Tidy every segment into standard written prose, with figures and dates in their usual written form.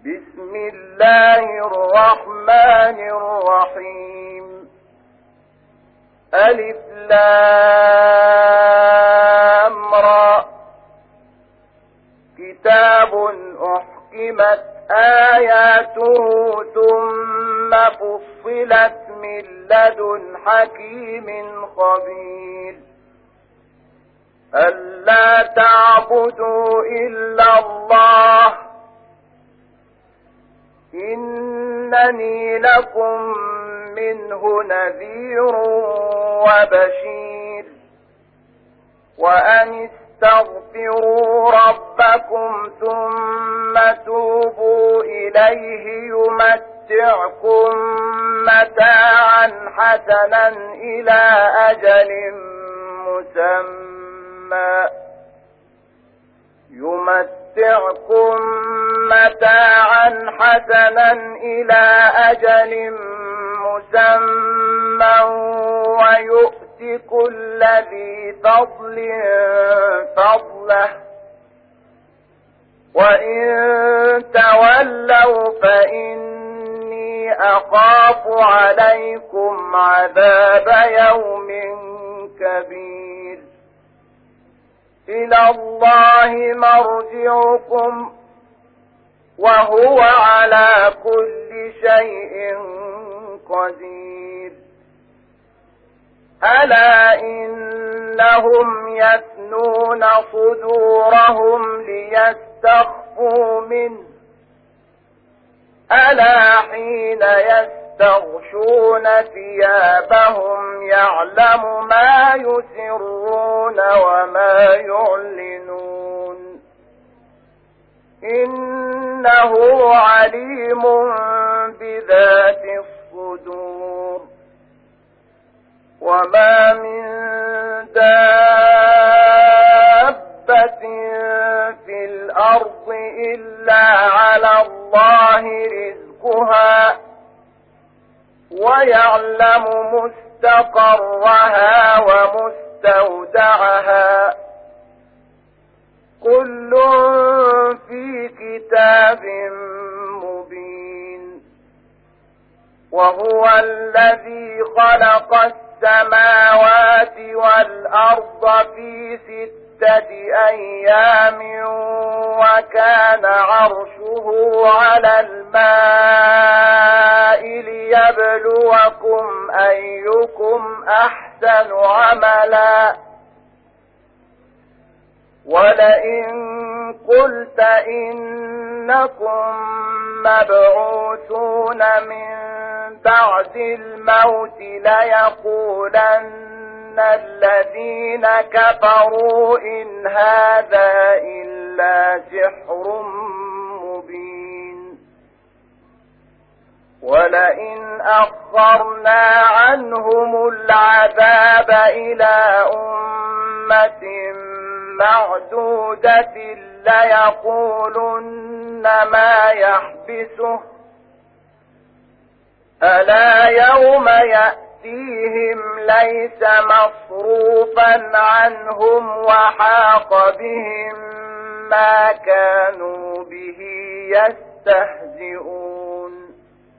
بسم الله الرحمن الرحيم ألف لام را كتاب أحكمت آياته ثم فصلت من لدن حكيم خبير ألا تعبدوا إلا الله إنني لكم منه نذير وبشير وأن استغفروا ربكم ثم توبوا إليه يمتعكم متاعا حسنا إلى أجل مسمى ويؤت كل ذي فضل فضله وإن تولوا فإني أخاف عليكم عذاب يوم كبير إلى الله مرجعكم وهو على كل شيء قدير ألا إنهم يثنون صدورهم ليستخفوا منه ألا حين يستغشون ثيابهم يعلم ما يسرون وما يعلنون إنه عليم بذات الصدور وما من دابة في الأرض إلا على الله رزقها ويعلم مستقرها ومستودعها كل في كتاب مبين وهو الذي خلق السماوات والأرض في 6 أيام وكان عرشه على الماء ليبلوكم أيكم أحسن عملا ولئن قلت إنكم مبعوثون من بعد الموت ليقولن الذين كفروا إن هذا إلا سحر مبين ولئن أخرنا عنهم العذاب إلى أمة معدودة ليقولن ما يحبسه ألا يوم يأتيهم ليس مصروفا عنهم وحاق بهم ما كانوا به يستهزئون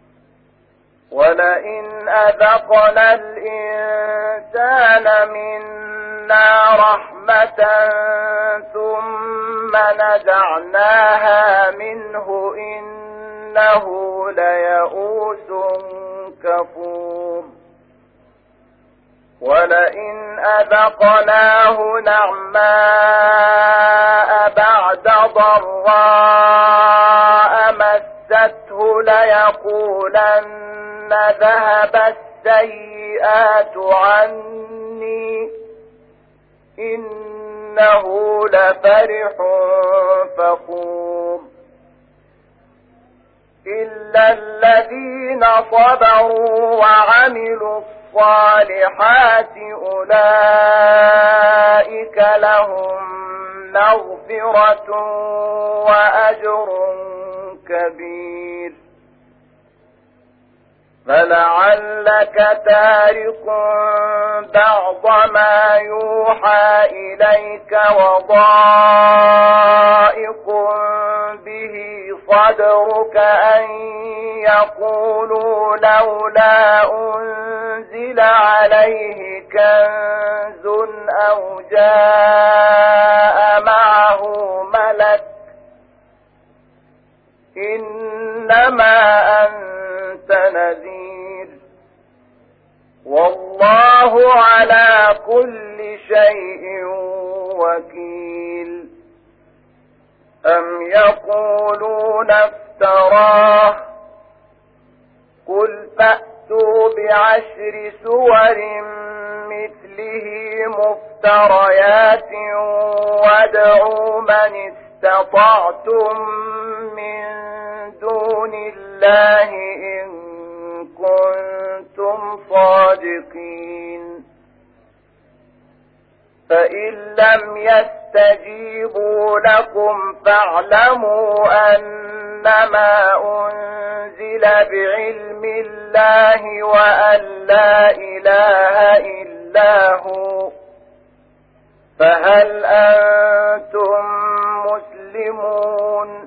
ولئن أذقنا الإنسان منا رحمة ثم نزعناها منه إنه ليئوس كفور ولئن أذقناه نعماء بعد ضراء مسته ليقولن ذهب السيئات عني إنه لفرح فخور إلا الذين صبروا وعملوا الصالحات أولئك لهم مغفرة وأجر كبير فلعلك تارك بعض ما يوحى إليك وضائق به صدرك أن يقولوا لولا أنزل عليه كنز أو جاء معه ملك إنما أنت نذير والله على كل شيء وكيل أم يقولون افتراه قل فأتوا بعشر سور مثله مفتريات وادعوا من استطعتم من دون الله إن كنتم صادقين فإن لم يستجيبوا لكم فاعلموا أنما أنزل بعلم الله وأن لا إله إلا هو فهل أنتم مسلمون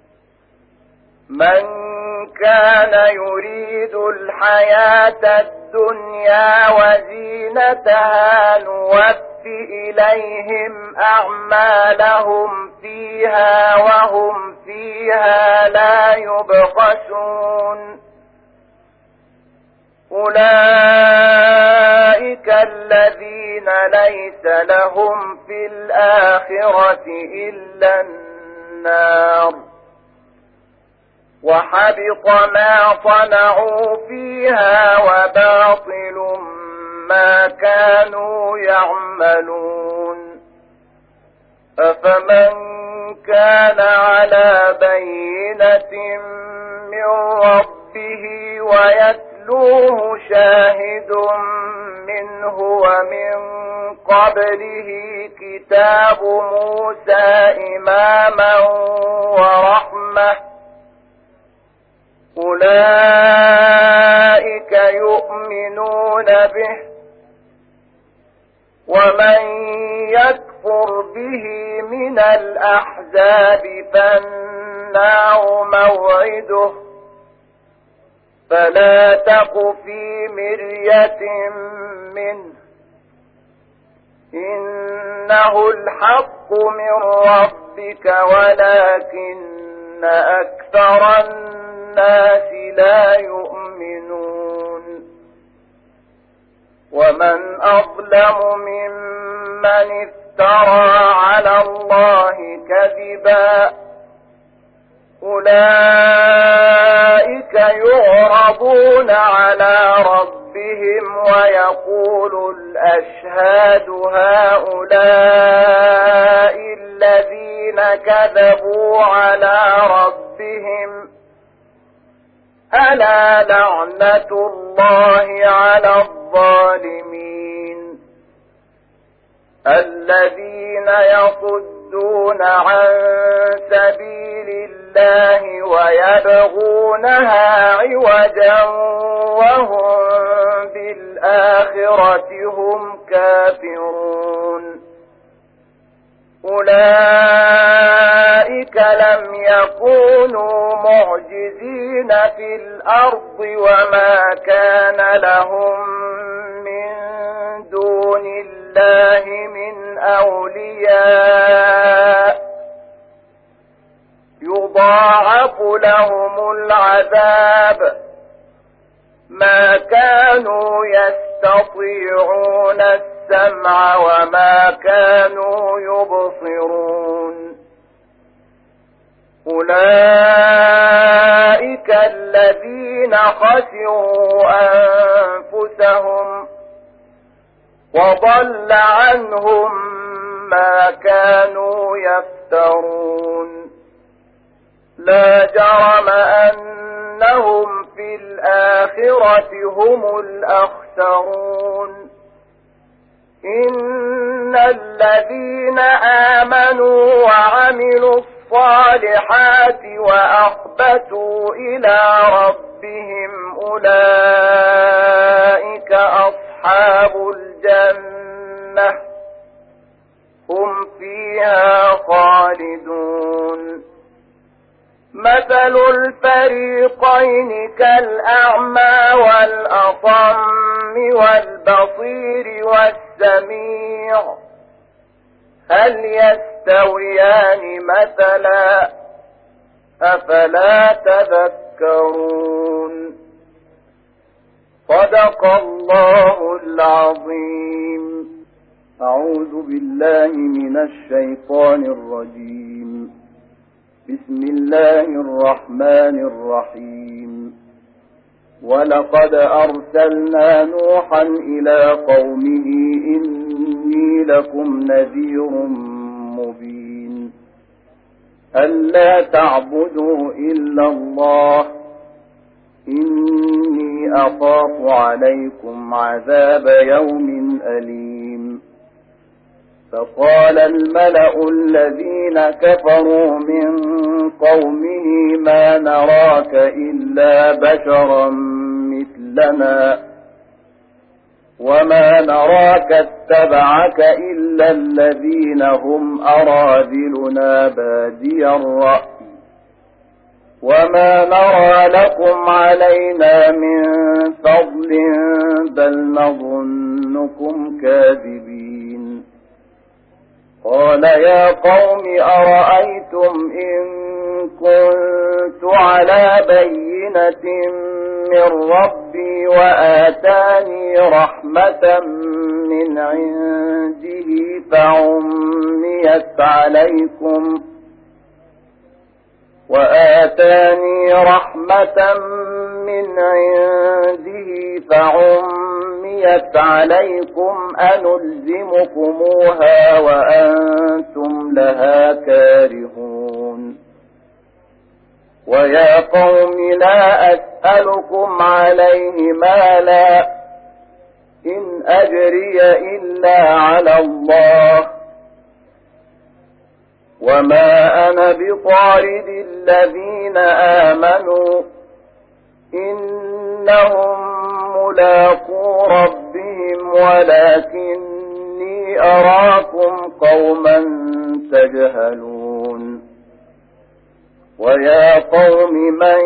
من كان يريد الحياة الدنيا وزينتها نوفي إليهم أعمالهم فيها وهم فيها لا يبخسون أولئك الذين ليس لهم في الآخرة إلا النار وحبط ما صنعوا فيها وباطل ما كانوا يعملون أفمن كان على بينة من ربه ويتلوه شاهد منه ومن قبله كتاب موسى إماما ورحمة أولئك يؤمنون به ومن يكفر به من الأحزاب فالنار موعده فلا تق في مرية منه إنه الحق من ربك ولكن أكثر الناس لا يؤمنون ومن أظلم ممن افترى على الله كذبا أولئك يعرضون على ربهم ويقول الأشهاد هؤلاء الذين كذبوا على ربهم ألا لعنة الله على الظالمين الذين يصدون عن سبيل الله ويبغونها عوجا وهم بالآخرة هم كافرون أولئك لم يكونوا معجزين في الأرض وما كان لهم من دون الله من أولياء يضاعف لهم العذاب ما كانوا يستطيعون السمع وما كانوا يبصرون أولئك الذين خسروا أنفسهم وضل عنهم ما كانوا يفترون لا جرم أنهم في الآخرة هم الأخسرون إن الذين آمنوا وعملوا الصالحات وأخبتوا إلى ربهم أولئك أصحاب الجنة هم فيها خالدون مثل الفريقين كالأعمى والأصم والبصير والسميع هل يستويان مثلا أفلا تذكرون صدق الله العظيم. أعوذ بالله من الشيطان الرجيم. بسم الله الرحمن الرحيم. ولقد أرسلنا نوحا إلى قومه إني لكم نذير مبين ألا تعبدوا إلا الله إني أخاف عليكم عذاب يوم أليم. فقال الملأ الذين كفروا من قومه ما نراك إلا بشرا مثلنا وما نراك اتبعك إلا الذين هم أراذلنا بادي الرأي وما نرى لكم علينا من فضل بل نظنكم كاذبين. قال يا قوم أرأيتم إن كنت على بينة من ربي وآتاني رحمة من عنده فعميت عليكم أنلزمكموها وأنتم لها كارهون. ويا قوم لا أسألكم عليه مالا إن أجري إلا على الله وما أنا بطارد الذين آمنوا إنهم ملاقو ربهم ولكني أراكم قوما تجهلون. ويا قوم من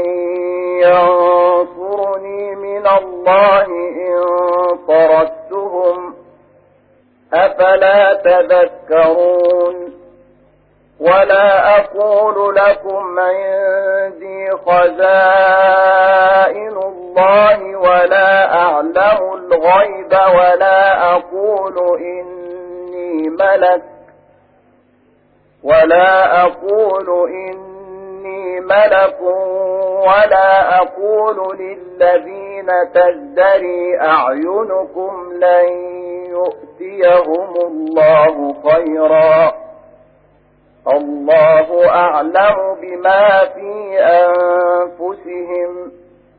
ينصرني من الله إن طردتهم أفلا تذكرون. ولا أقول لكم عندي خزائن الله ولا أعلم الغيب ولا أقول إني ملك ولا أقول للذين تزدري أعينكم لن يؤتيهم الله خيرا الله أعلم بما في أنفسهم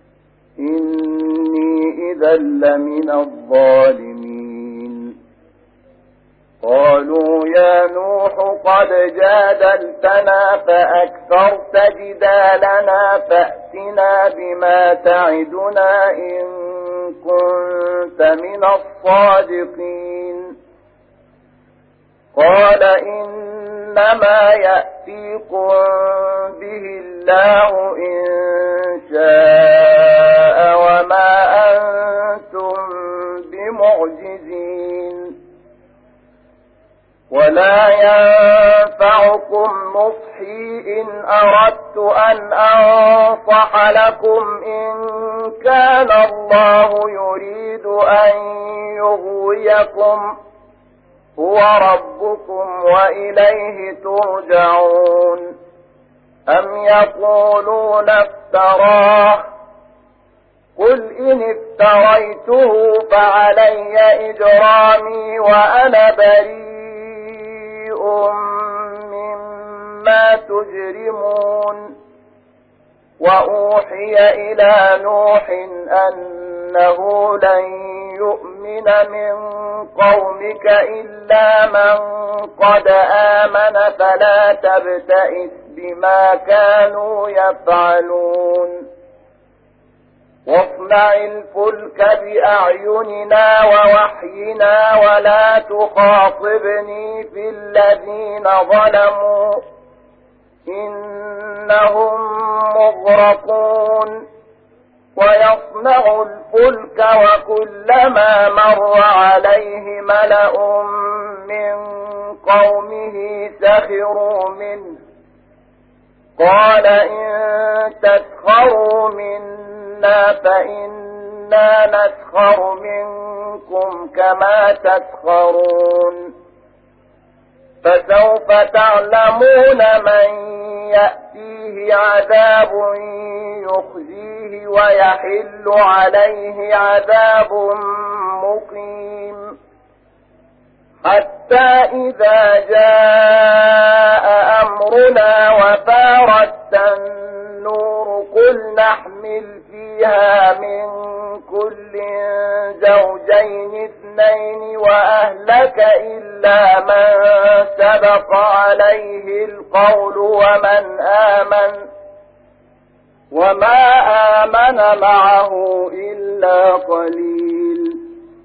إني إذا لمن الظالمين. قالوا يا نوح قد جادلتنا فأكثرت جدالنا فأتنا بما تعدنا إن كنت من الصادقين. قال إنما يأتيكم به الله إن شاء وما أنتم بمعجزين. ولا ينفعكم نصحي إن أردت أن أنصح لكم إن كان الله يريد أن يغويكم هو ربكم وإليه ترجعون. أم يقولون افتراه قل إن افتريته فعلي إجرامي وأنا بريء مما تجرمون. وأوحي إلى نوح أنه لن يؤمن من قومك إلا من قد آمن فلا تبتئس بما كانوا يفعلون. واصنع الفلك بأعيننا ووحينا ولا تخاطبني في الذين ظلموا إنهم مغرقون ويصنع الفلك وكلما مر عليه ملأ من قومه سخروا منه قال إن تسخروا منا فإنا نسخر منكم كما تسخرون فسوف تعلمون من يأتيه عذاب يخزيه ويحل عليه عذاب مقيم حتى إذا جاء أمرنا وفارت النور قل نحمل فيها من كل زوجين اثنين وأهلك إلا من سبق عليه القول وما آمن معه إلا قليل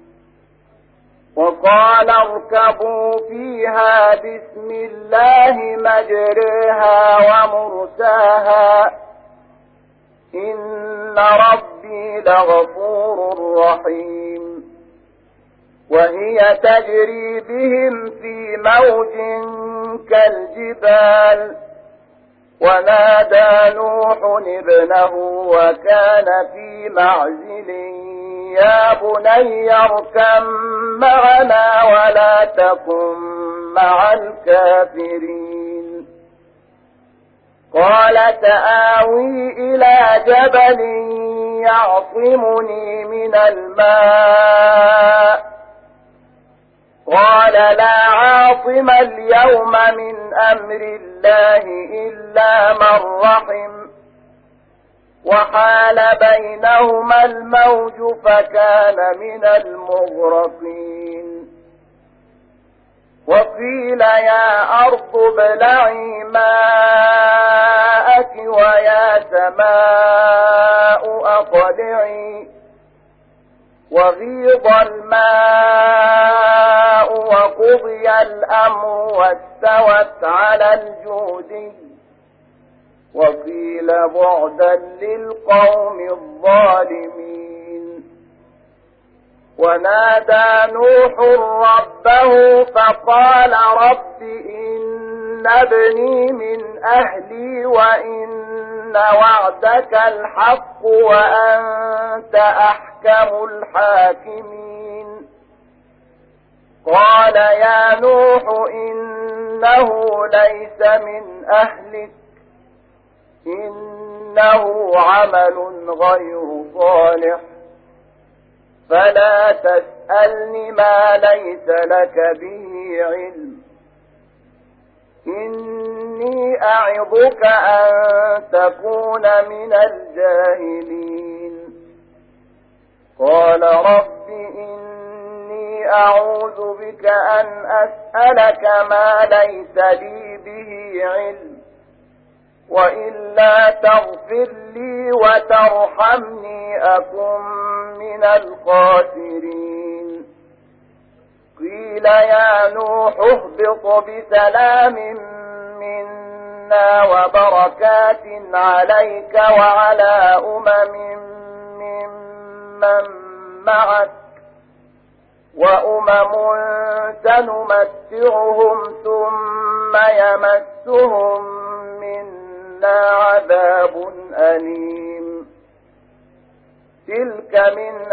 وقال اركبوا فيها بسم الله مجريها ومرساها إن ربي لغفور رحيم وهي تجري بهم في موج كالجبال ونادى نوح ابنه وكان في معزل يا بني اركب معنا ولا تكن مع الكافرين قال سآوي إلى جبل يعصمني من الماء قال لا عاصم اليوم من أمر الله إلا من رحم وحال بينهما الموج فكان من المغرقين وقيل يا أرض ابلعي ماءك ويا سماء أقلعي وغيض الماء وقضي الأمر واستوت على الجودي وقيل بعدا للقوم الظالمين ونادى نوح ربه فقال رب إن ابني من أهلي وإن وعدك الحق وأنت أحكم الحاكمين قال يا نوح إنه ليس من أهلك إنه عمل غير صالح فلا تسألني ما ليس لك به علم إني أعظك أن تكون من الجاهلين قال رب إني أعوذ بك أن أسألك ما ليس لي به علم وإلا تغفر لي وترحمني أكن من الخاسرين قيل يا نوح اهبط بسلام منا وبركات عليك وعلى ممن معك وأمم سنمتعهم ثم يمسهم منا عذاب أليم تلك من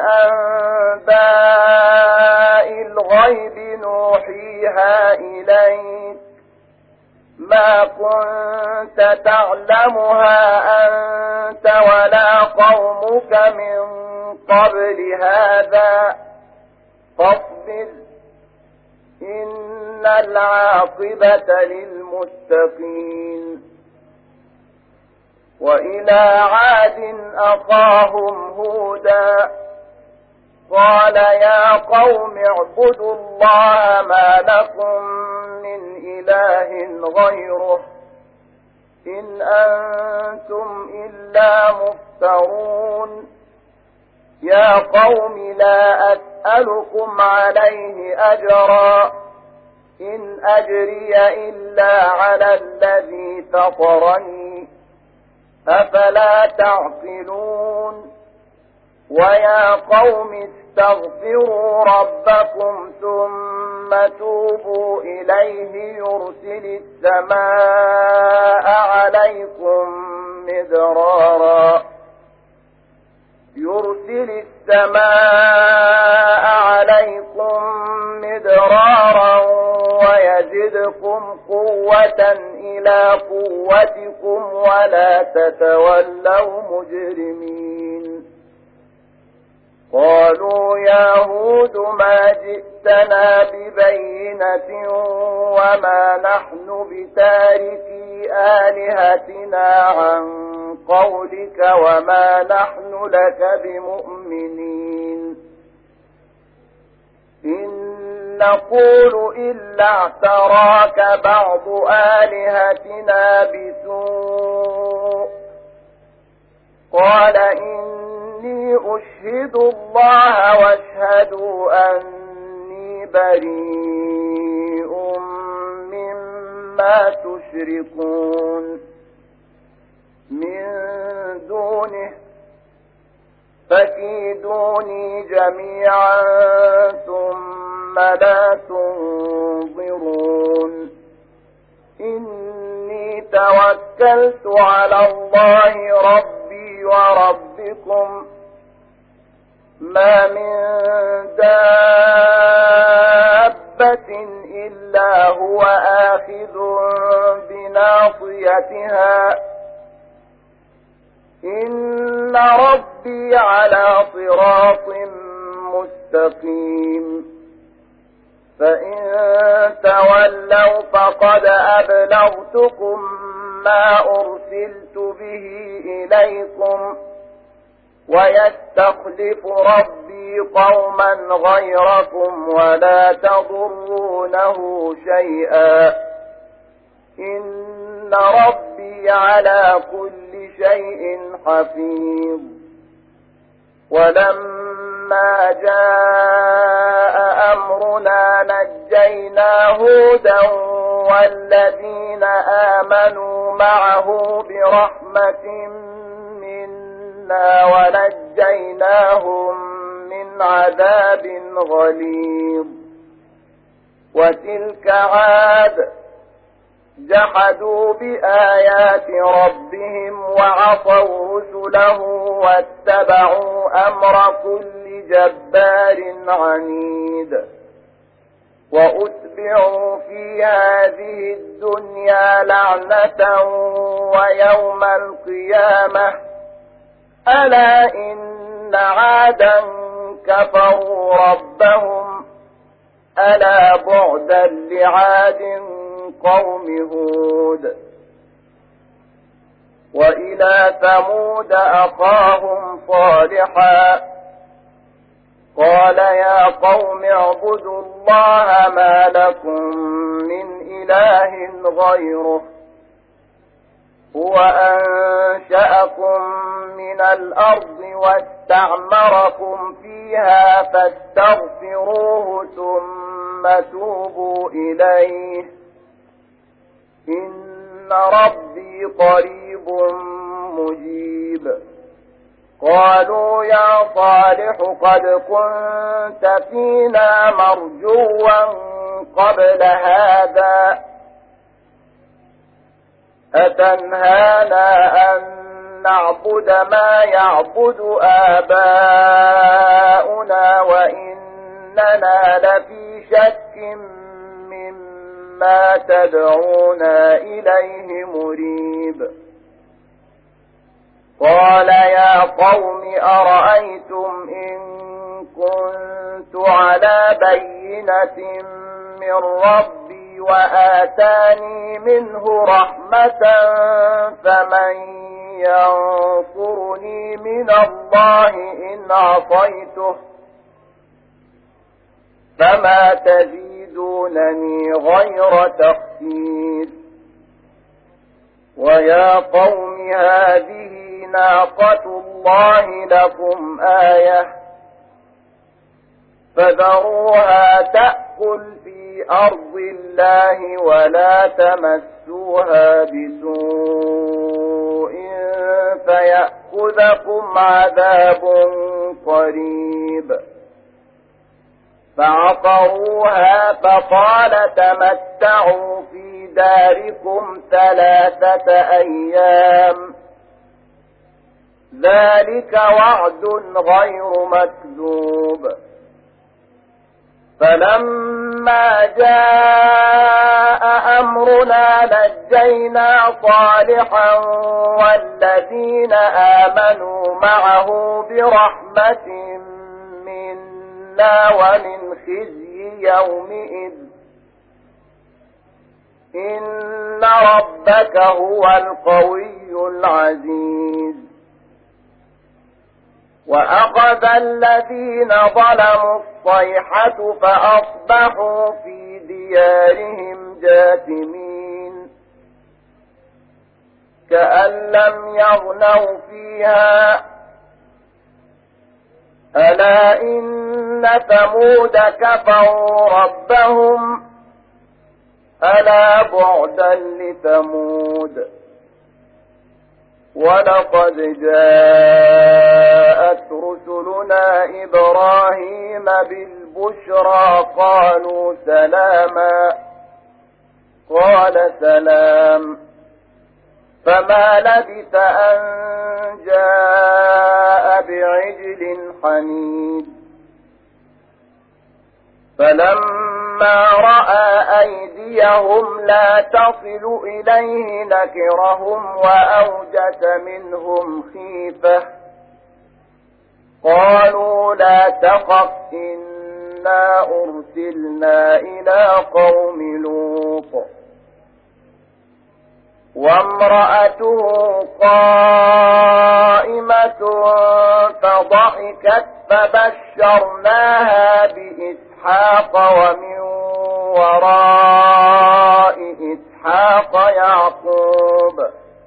أنباء الغيب نوحيها إليك ما كنت تعلمها أنت ولا قومك من قبل هذا فاصبر إن العاقبة للمتقين وإلى عاد أخاهم هودا قال يا قوم اعبدوا الله ما لكم من إله غيره إن أنتم إلا مفترون يا قوم لا أسألكم عليه أجرا إن أجري إلا على الذي فطرني أفلا تعقلون ويا قوم استغفروا ربكم ثم توبوا إليه يرسل السماء عليكم مدرارا ويزدكم قوة إلى قوتكم ولا تتولوا مجرمين قالوا يا هود ما جئتنا ببينة وما نحن بتاركي آلهتنا عن قولك وما نحن لك بمؤمنين إن نقول إلا اعتراك بعض آلهتنا بسوء قال إني أشهد الله واشهدوا أني بريء مما تشركون من دونه فكيدوني جميعا ثم لا تنظرون إني توكلت على الله ربي وربكم ما من دابة إلا هو آخذ بناصيتها إن ربي على صراط مستقيم فإن تولوا فقد أبلغتكم ما أرسلت به إليكم ويستخلف ربي قوما غيركم ولا تضرونه شيئا إن ربي على كل شيء حفيظ ولما جاء أمرنا نجينا هودا والذين آمنوا معه برحمة منا ونجيناهم من عذاب غليظ وتلك عاد جحدوا بآيات ربهم وعصوا رسله واتبعوا أمر كل جبار عنيد وأتبعوا في هذه الدنيا لعنة ويوم القيامة ألا إن عادا كفروا ربهم ألا بعدا لعاد قوم هود وإلى ثمود أخاهم صالحا قال يا قوم اعبدوا الله ما لكم من إله غيره هو أنشأكم من الأرض واستعمركم فيها فاستغفروه ثم توبوا إليه إن ربي قريب مجيب قالوا يا صالح قد كنت فينا مرجوا قبل هذا أتنهانا أن نعبد ما يعبد آباؤنا وإننا لفي شك مما تدعونا إليه مريب قال يا قوم أرأيتم إن كنت على بينة من ربي وآتاني منه رحمة فمن ينصرني من الله إن عصيته فما تزيدونني غير تخسير ويا قوم هذه ناقة الله لكم آية فذروها تأكل في أرض الله ولا تمسوها بسوء فيأخذكم عذاب قريب. فعقروها فقال تمتعوا في داركم 3 أيام ذلك وعد غير مكذوب. فلما جاء أمرنا نجينا صالحا والذين آمنوا معه برحمة منا ومن خزي يومئذ إن ربك هو القوي العزيز. وأخذ الذين ظلموا الصيحة فأصبحوا في ديارهم جاثمين كأن لم يغنوا فيها ألا إن ثمود كفروا ربهم ألا بعدا لثمود. ولقد جاءت رسلنا إبراهيم بالبشرى قالوا سلاما قال سلام فما لبث أن جاء بعجل حنيذ. فلما رأى أيديهم لا تصل إليه نكرهم وأوجس منهم خيفة قالوا لا تخف إنا أرسلنا إلى قوم لوط وامرأته قائمة فضحكت فبشرناها بإسحاق ومن وراء إسحاق يعقوب.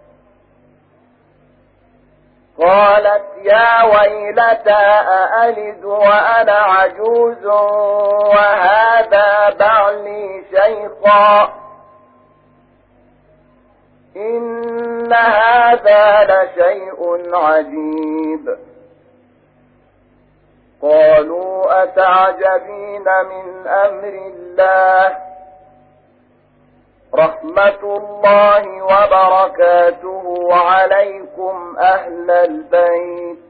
قالت يا ويلتى أألد وأنا عجوز وهذا بعلي شيخا إن هذا لشيء عجيب. قالوا أتعجبين من أمر الله رحمة الله وبركاته عليكم أهل البيت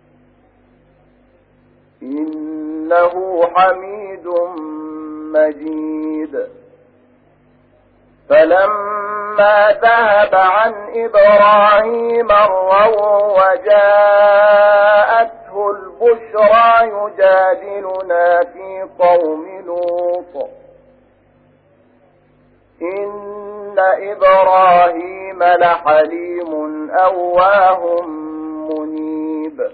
إنه حميد مجيد. فلما ذهب عن إبراهيم الروع وجاءته البشرى يجادلنا في قوم لوط إن إبراهيم لحليم أواه منيب.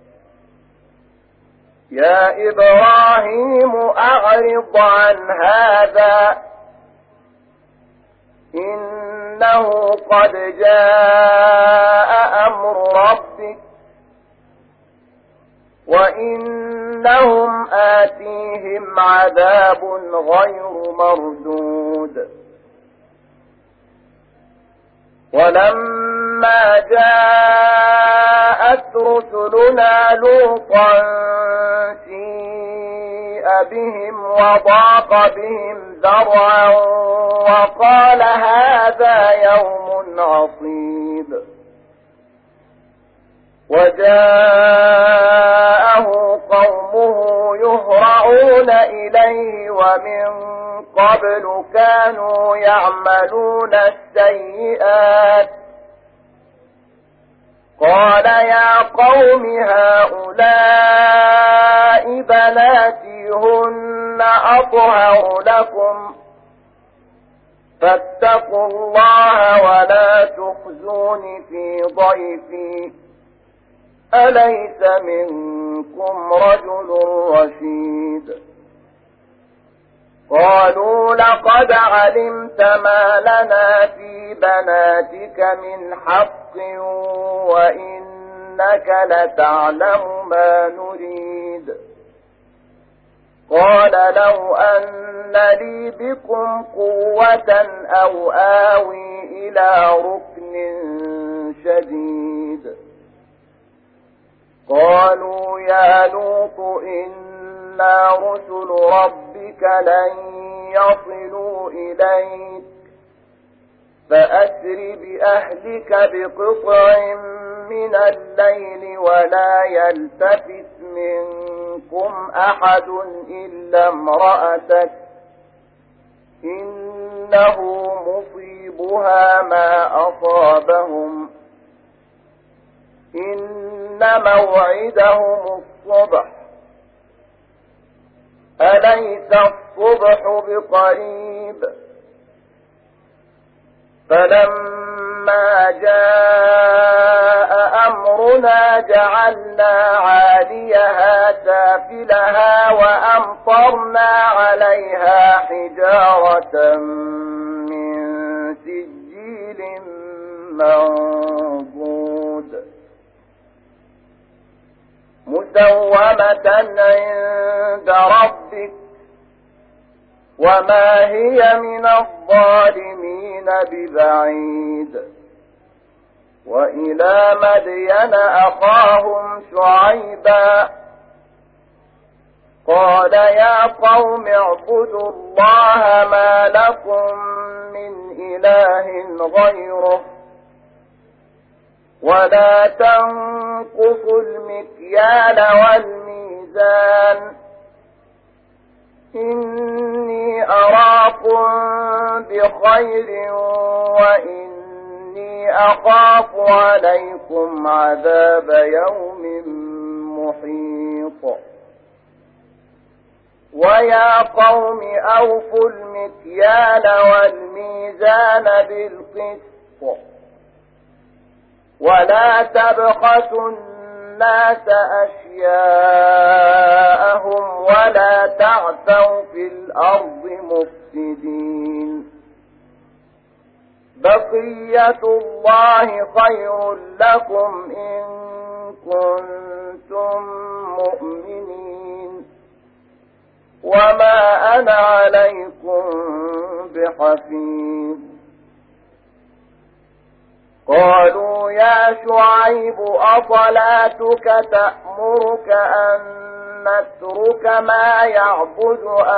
يا إبراهيم أعرض عن هذا إنه قد جاء أمر ربك وإنهم آتيهم عذاب غير مردود. ولما جاءت رسلنا لوطا سيء بهم وضاق بهم ذرعا وقال هذا يوم عصيب. وجاءه قومه يهرعون إليه ومن قبل كانوا يعملون السيئات قال يا قوم هؤلاء بناتي هن أطهر لكم فاتقوا الله ولا تخزوني في ضيفي أليس منكم رجل رشيد. قالوا لقد علمت ما لنا في بناتك من حق وإنك لتعلم ما نريد. قال لو أن لي بكم قوة أو آوي إلى ركن شديد قالوا يا لوط إنا رسل ربك لن يصلوا إليك فأسر بأهلك بقطع من الليل ولا يلتفت منكم أحد إلا امرأتك إنه مصيبها ما أصابهم إن موعدهم الصبح أليس الصبح بقريب فلما جاء أمرنا جعلنا عاليها سافلها وأمطرنا عليها حجارة من سجيل منضود مسومة عند ربك وما هي من الظالمين ببعيد وإلى مدين أخاهم شعيبا قال يا قوم اعبدوا الله ما لكم من إله غيره ولا تنقصوا المكيال والميزان إني أراكم بخير وإني أخاف عليكم عذاب يوم محيط ويا قوم أوفوا المكيال والميزان بالقسط ولا تبخسوا الناس أشياءهم ولا تعثوا في الأرض مفسدين بقية الله خير لكم إن كنتم مؤمنين وما أنا عليكم بحفيظ قالوا يا شعيب أصلاتك تأمرك أن نترك ما يعبد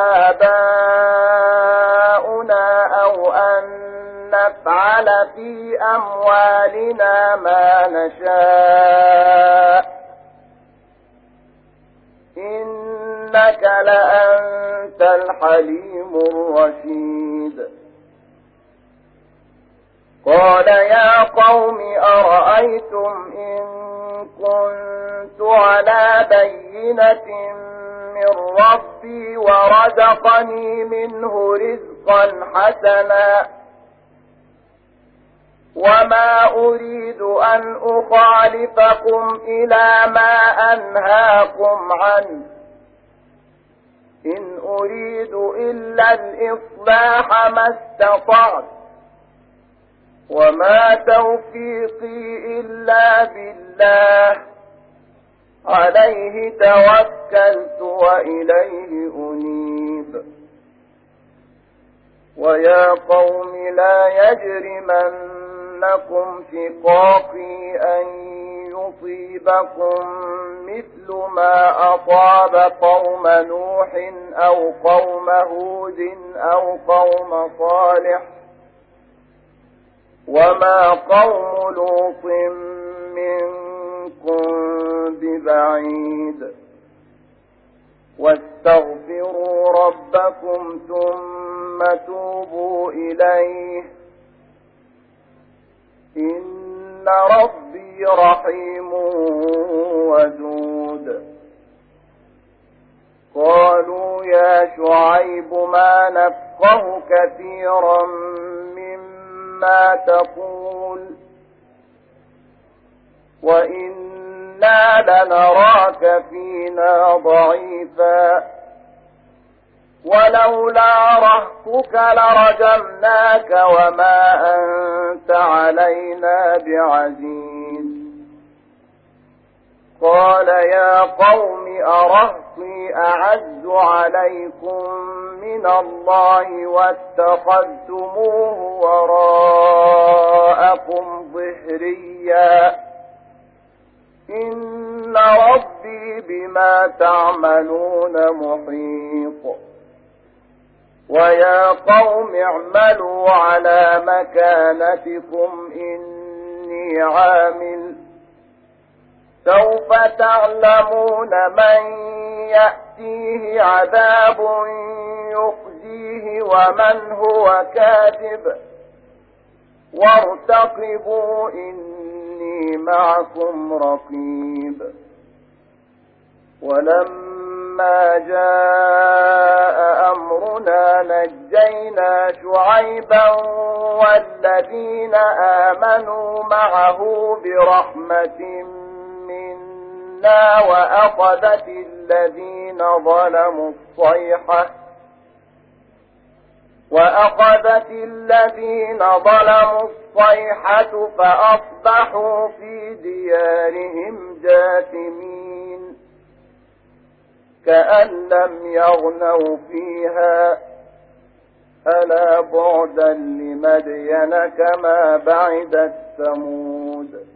آباؤنا أو أن نفعل في أموالنا ما نشاء إنك لأنت الحليم الرشيد قال يا قوم أرأيتم إن كنت على بينة من ربي ورزقني منه رزقا حسنا وما أريد أن أخالفكم إلى ما أنهاكم عنه إن أريد إلا الإصلاح ما استطعت وما توفيقي إلا بالله عليه توكلت وإليه أنيب ويا قوم لا يجرمنكم شقاقي أن يصيبكم مثل ما أصاب قوم نوح أو قوم هود أو قوم صالح وما قوم لوط منكم ببعيد واستغفروا ربكم ثم توبوا إليه إن ربي رحيم ودود قالوا يا شعيب ما نفقه كثيرا مما تقول وإنا لنراك فينا ضعيفا ولولا رهطك لرجمناك وما أنت علينا بعزيز قال يا قوم أرهطي أعز عليكم من الله واتخذتموه وراءكم ظهريا إن ربي بما تعملون محيط ويا قوم اعملوا على مكانتكم إني عامل سوف تعلمون من يأتيه عذاب يخزيه ومن هو كاذب وارتقبوا إني معكم رقيب ولما جاء أمرنا نجينا شعيبا والذين آمنوا معه برحمة منا وأخذت الذين ظلموا الصيحة فأصبحوا في ديارهم جاثمين كأن لم يغنوا فيها ألا بعدا لمدين كما بعدت ثمود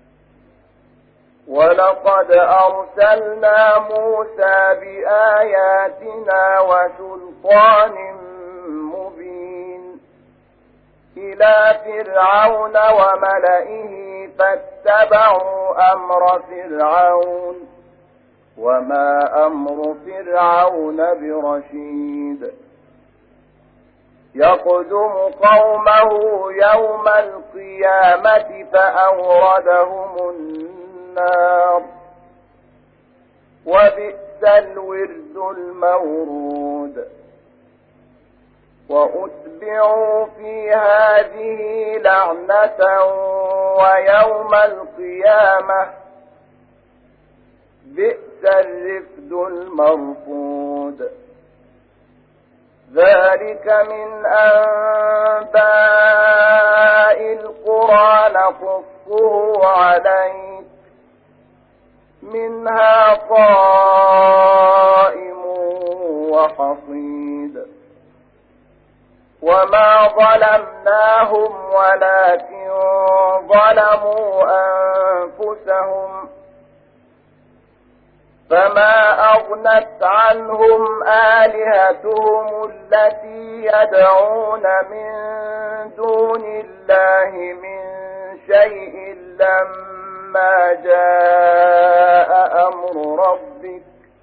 ولقد أرسلنا موسى بآياتنا وسلطان مبين إلى فرعون وملئه فاتبعوا أمر فرعون وما أمر فرعون برشيد يقدم قومه يوم القيامة فأوردهم النار وبئس الورد المورود وأتبعوا في هذه لعنة ويوم القيامة بئس الرفد المرفود ذلك من أنباء القرى نقصه عليك منها قائم وحصيد وما ظلمناهم ولكن ظلموا أنفسهم فما أغنت عنهم آلهتهم التي يدعون من دون الله من شيء لما جاء أمر ربك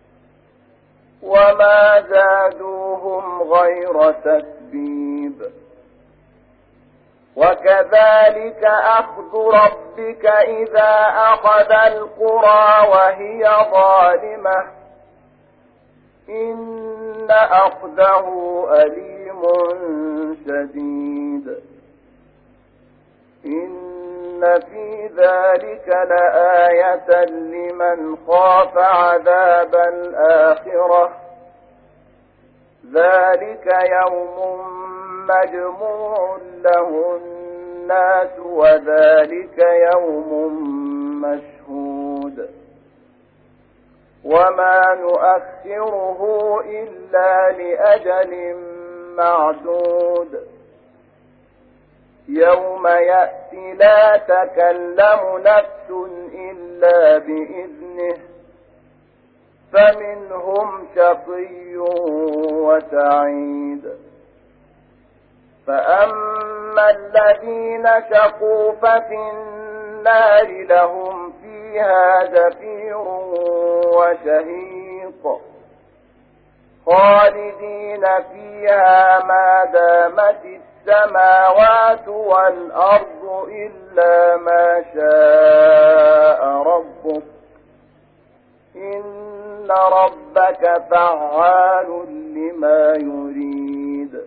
وما زادوهم غير تتبيب وكذلك أخذ ربك إذا أخذ القرى وهي ظالمة إن أخذه أليم شديد إن في ذلك لآية لمن خاف عذاب الآخرة ذلك يوم مجموع له الناس وذلك يوم مشهود وما نؤخره إلا لأجل معدود يوم يأتي لا تكلم نفس إلا بإذنه فمنهم شقي وسعيد فأما الذين شقوا ففي النار لهم فيها زفير وشهيق خالدين فيها ما دامت السماوات والأرض إلا ما شاء ربك إن ربك فعال لما يريد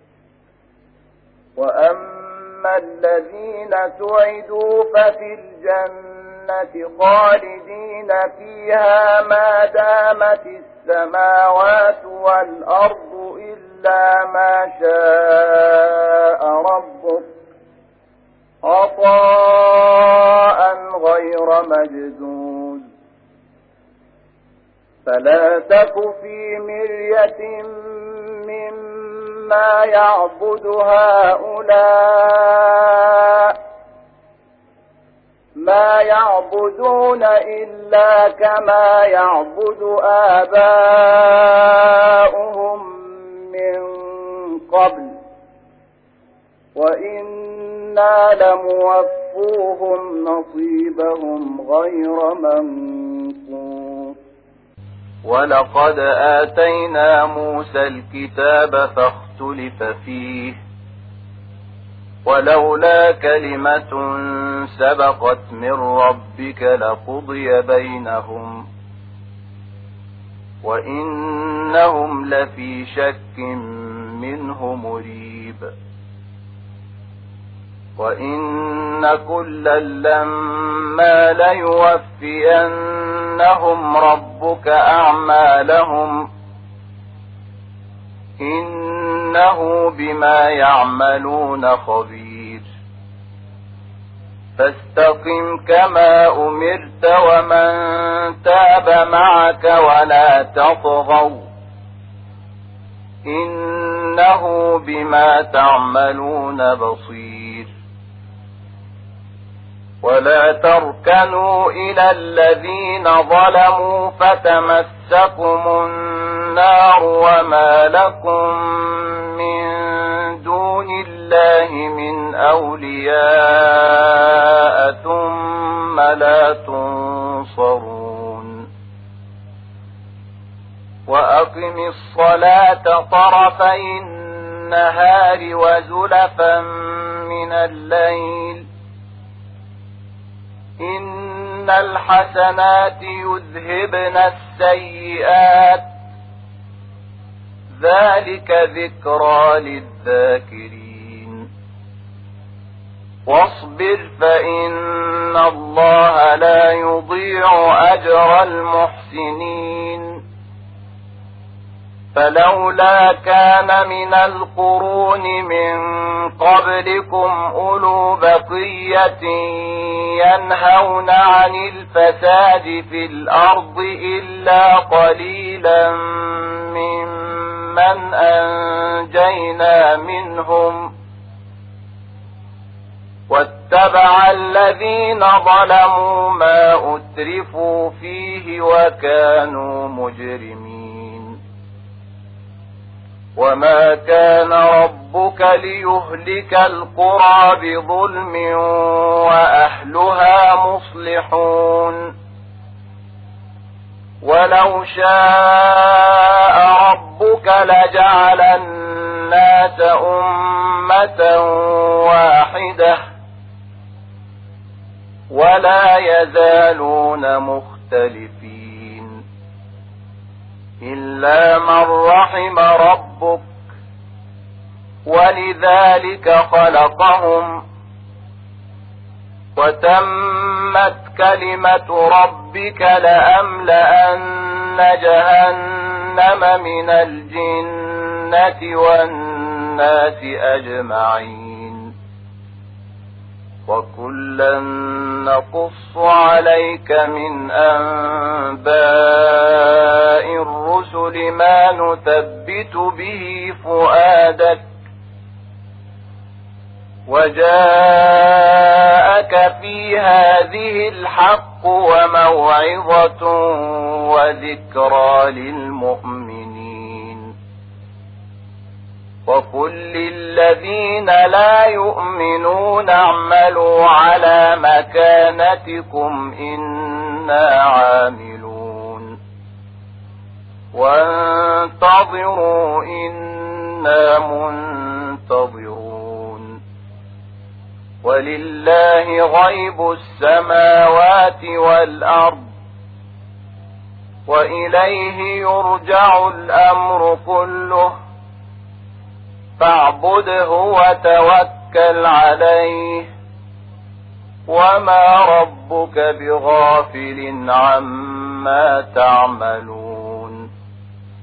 وأما الذين سعدوا ففي الجنة خالدين فيها ما دامت السماوات والأرض إلا ما شاء ربك عطاء غير مجذوذ فلا تك في مرية مما يعبد هؤلاء ما يعبدون إلا كما يعبد آباؤهم من قبل وإنا لموفوهم نصيبهم غير منقوص. ولقد آتينا موسى الكتاب فاختلف فيه ولولا كلمة سبقت من ربك لقضي بينهم وإنهم لفي شك منه مريب. وإن كلا لما ليوفينهم ربك أعمالهم إنه بما يعملون خبير. فاستقم كما أمرت ومن تاب معك ولا تطغوا إنه بما تعملون بصير. ولا تركنوا إلى الذين ظلموا فتمسكم النار وما لكم من دون الله من أولياء ثم لا تنصرون. وأقم الصلاة طرفي النهار وزلفا من الليل إن الحسنات يذهبن السيئات ذلك ذكرى للذاكرين. واصبر فإن الله لا يضيع أجر المحسنين. فلولا كان من القرون من قبلكم أولو بقية ينهون عن الفساد في الأرض إلا قليلا ممن أنجينا منهم واتبع الذين ظلموا ما أترفوا فيه وكانوا مجرمين. وما كان ربك ليهلك القرى بظلم وأهلها مصلحون. ولو شاء ربك لجعل الناس أمة واحدة ولا يزالون مختلفين إلا من رحم ربك ولذلك خلقهم وتمت كلمة ربك لأملأن جهنم من الجنة والناس أجمعين. وكلا نقص عليك من أنباء الرسل ما نثبت به فؤادك وجاءك في هذه الحق وموعظة وذكرى للمؤمنين. وقل للذين لا يؤمنون اعملوا على مكانتكم إنا عاملون وانتظروا إنا منتظرون. ولله غيب السماوات والأرض وإليه يرجع الأمر كله فاعبده وتوكل عليه وما ربك بغافل عما تعملون.